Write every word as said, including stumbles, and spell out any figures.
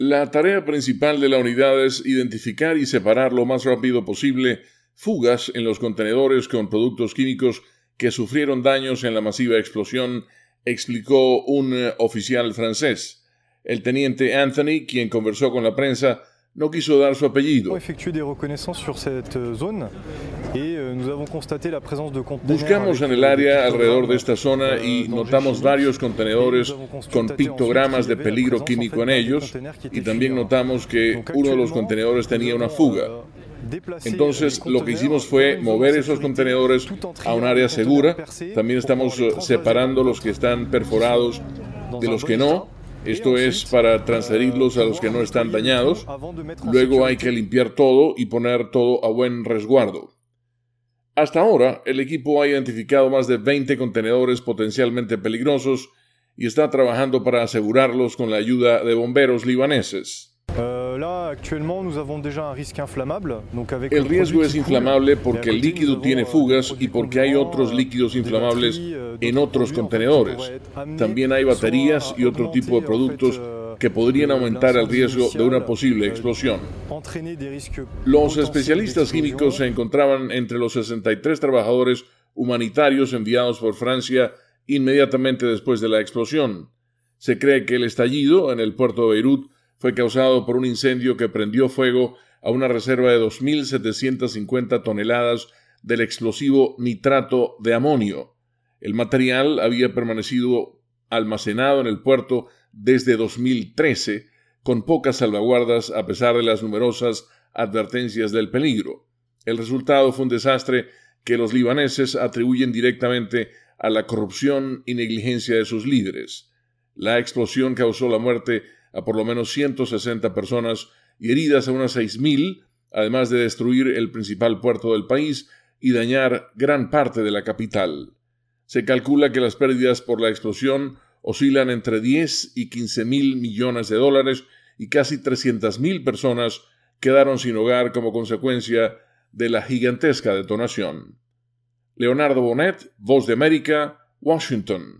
La tarea principal de la unidad es identificar y separar lo más rápido posible fugas en los contenedores con productos químicos que sufrieron daños en la masiva explosión, explicó un uh, oficial francés. El teniente Anthony, quien conversó con la prensa, no quiso dar su apellido. Buscamos en el área alrededor de esta zona y notamos varios contenedores con pictogramas de peligro químico en ellos, y también notamos que uno de los contenedores tenía una fuga. Entonces, lo que hicimos fue mover esos contenedores a un área segura. También estamos separando los que están perforados de los que no. Esto es para transferirlos a los que no están dañados. Luego hay que limpiar todo y poner todo a buen resguardo. Hasta ahora, el equipo ha identificado más de veinte contenedores potencialmente peligrosos y está trabajando para asegurarlos con la ayuda de bomberos libaneses. El riesgo es inflamable porque el líquido tiene fugas y porque hay otros líquidos inflamables en otros contenedores. También hay baterías y otro tipo de productos que podrían aumentar el riesgo de una posible explosión. Los especialistas químicos se encontraban entre los sesenta y tres trabajadores humanitarios enviados por Francia inmediatamente después de la explosión. Se cree que el estallido en el puerto de Beirut fue causado por un incendio que prendió fuego a una reserva de dos mil setecientas cincuenta toneladas del explosivo nitrato de amonio. El material había permanecido almacenado en el puerto desde dos mil trece, con pocas salvaguardas a pesar de las numerosas advertencias del peligro. El resultado fue un desastre que los libaneses atribuyen directamente a la corrupción y negligencia de sus líderes. La explosión causó la muerte a por lo menos ciento sesenta personas y heridas a unas seis mil, además de destruir el principal puerto del país y dañar gran parte de la capital. Se calcula que las pérdidas por la explosión oscilan entre diez y quince mil millones de dólares y casi trescientas mil personas quedaron sin hogar como consecuencia de la gigantesca detonación. Leonardo Bonet, Voz de América, Washington.